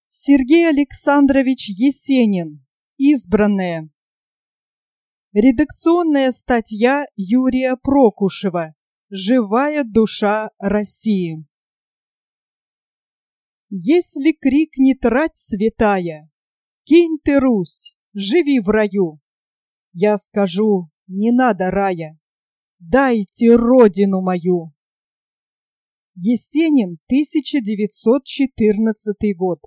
Сергей Александрович Есенин. Избранное. Редакционная статья Юрия Прокушева. Живая душа России. Если крикнет рать святая: «Кинь ты, Русь, живи в раю!» Я скажу: не надо рая, дайте родину мою. Есенин, 1914 год.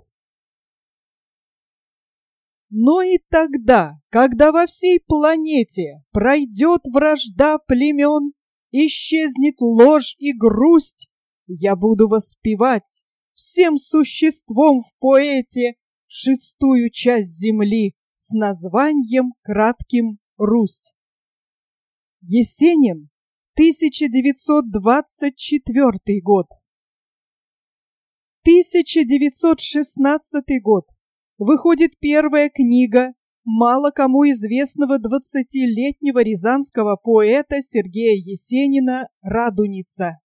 Но и тогда, когда во всей планете пройдет вражда племен, исчезнет ложь и грусть, я буду воспевать всем существом в поэте шестую часть земли с названием кратким «Русь». Есенин, 1924 год. 1916 год. Выходит первая книга мало кому известного 20-летнего рязанского поэта Сергея Есенина «Радуница».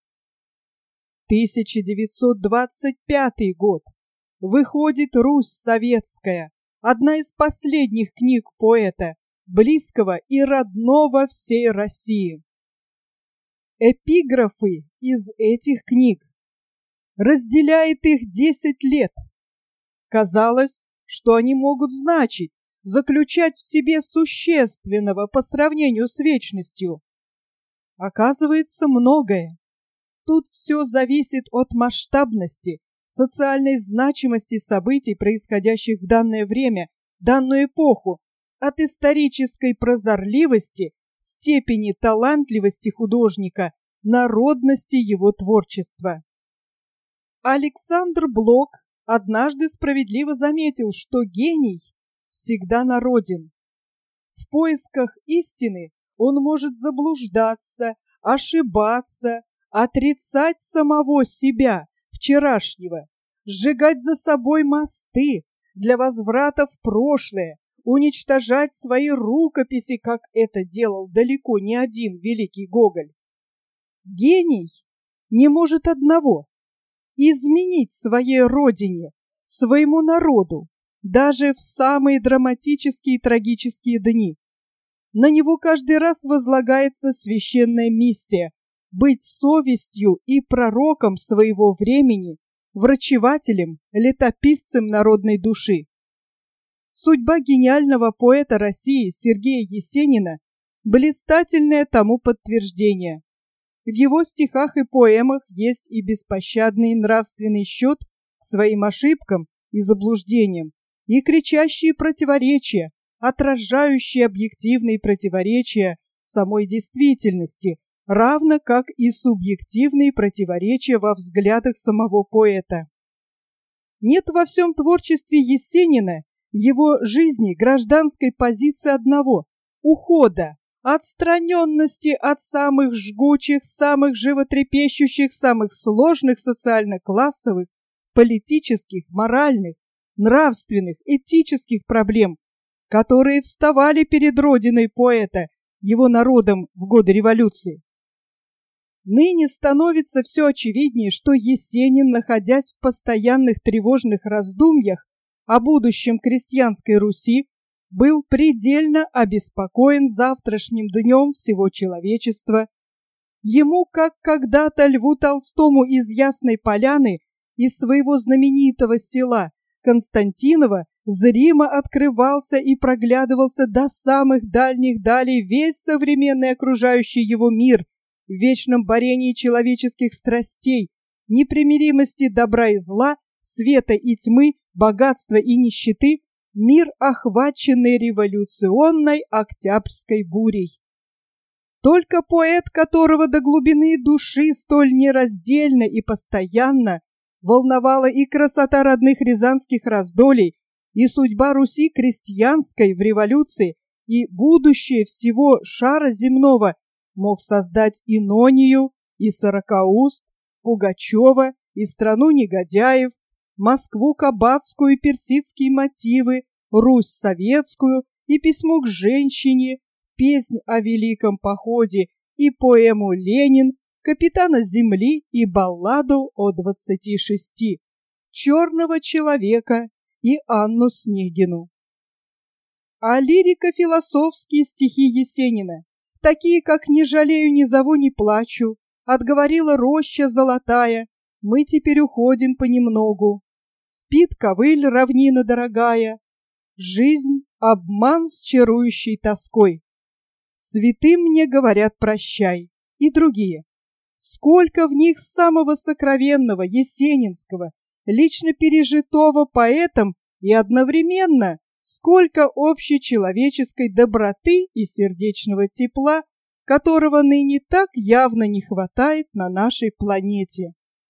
1925 год. Выходит «Русь советская», одна из последних книг поэта, близкого и родного всей России. Эпиграфы из этих книг. Разделяет их 10 лет. Казалось, что они могут значить, заключать в себе существенного по сравнению с вечностью. Оказывается, многое. Тут все зависит от масштабности, социальной значимости событий, происходящих в данное время, данную эпоху, от исторической прозорливости, степени талантливости художника, народности его творчества. Александр Блок однажды справедливо заметил, что гений всегда народен. В поисках истины он может заблуждаться, ошибаться, отрицать самого себя, вчерашнего, сжигать за собой мосты для возврата в прошлое, уничтожать свои рукописи, как это делал далеко не один великий Гоголь. Гений не может одного — изменить своей родине, своему народу, даже в самые драматические и трагические дни. На него каждый раз возлагается священная миссия — быть совестью и пророком своего времени, врачевателем, летописцем народной души. Судьба гениального поэта России Сергея Есенина – блистательное тому подтверждение. В его стихах и поэмах есть и беспощадный нравственный счет к своим ошибкам и заблуждениям, и кричащие противоречия, отражающие объективные противоречия самой действительности, равно как и субъективные противоречия во взглядах самого поэта. Нет во всем творчестве Есенина, его жизни, гражданской позиции одного – ухода, отстраненности от самых жгучих, самых животрепещущих, самых сложных социально-классовых, политических, моральных, нравственных, этических проблем, которые вставали перед родиной поэта, его народом в годы революции. Ныне становится все очевиднее, что Есенин, находясь в постоянных тревожных раздумьях о будущем крестьянской Руси, был предельно обеспокоен завтрашним днем всего человечества. Ему, как когда-то Льву Толстому из Ясной Поляны, из своего знаменитого села Константиново, зримо открывался и проглядывался до самых дальних далей весь современный окружающий его мир в вечном борении человеческих страстей, непримиримости добра и зла, света и тьмы, богатства и нищеты, мир, охваченный революционной октябрьской бурей. Только поэт, которого до глубины души столь нераздельно и постоянно волновала и красота родных рязанских раздолей, и судьба Руси крестьянской в революции, и будущее всего шара земного, мог создать и Нонию, и Сорокауст, Пугачева, и страну негодяев, Москву кабацкую, персидские мотивы, Русь советскую, и письмо к женщине, песнь о великом походе, и поэму «Ленин», капитана земли и балладу о 26, черного человека и Анну Снегину. А лирико-философские стихи Есенина, такие как «Не жалею, не зову, не плачу», «Отговорила роща золотая», «Мы теперь уходим понемногу», «Спит ковыль, равнина дорогая», «Жизнь — обман с чарующей тоской», «Цветы мне говорят прощай» и другие. Сколько в них самого сокровенного, есенинского, лично пережитого поэтом и одновременно сколько общечеловеческой доброты и сердечного тепла, которого ныне так явно не хватает на нашей планете.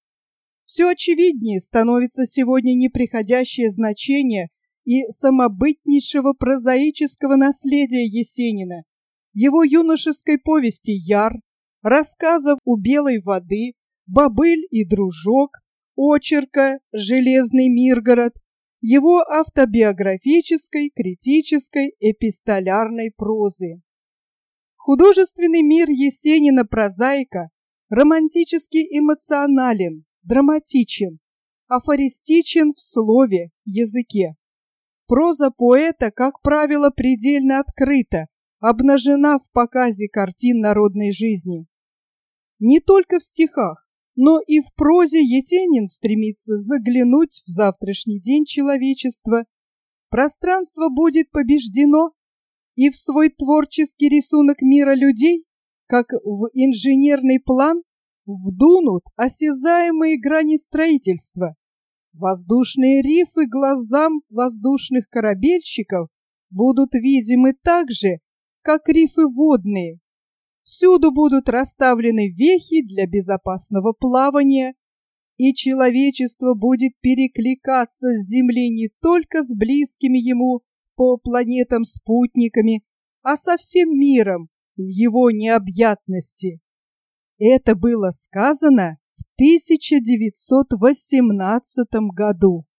Все очевиднее становится сегодня неприходящее значение и самобытнейшего прозаического наследия Есенина, его юношеской повести «Яр», рассказов «У белой воды», «Бобыль и дружок», очерка «Железный Миргород», его автобиографической, критической, эпистолярной прозы. Художественный мир Есенина-прозаика романтически эмоционален, драматичен, афористичен в слове, языке. Проза поэта, как правило, предельно открыта, обнажена в показе картин народной жизни. Не только в стихах, но и в прозе Есенин стремится заглянуть в завтрашний день человечества. Пространство будет побеждено, и в свой творческий рисунок мира людей, как в инженерный план, вдунут осязаемые грани строительства. Воздушные рифы глазам воздушных корабельщиков будут видимы так же, как рифы водные. Всюду будут расставлены вехи для безопасного плавания, и человечество будет перекликаться с Земли не только с близкими ему по планетам спутниками, а со всем миром в его необъятности. Это было сказано в 1918 году.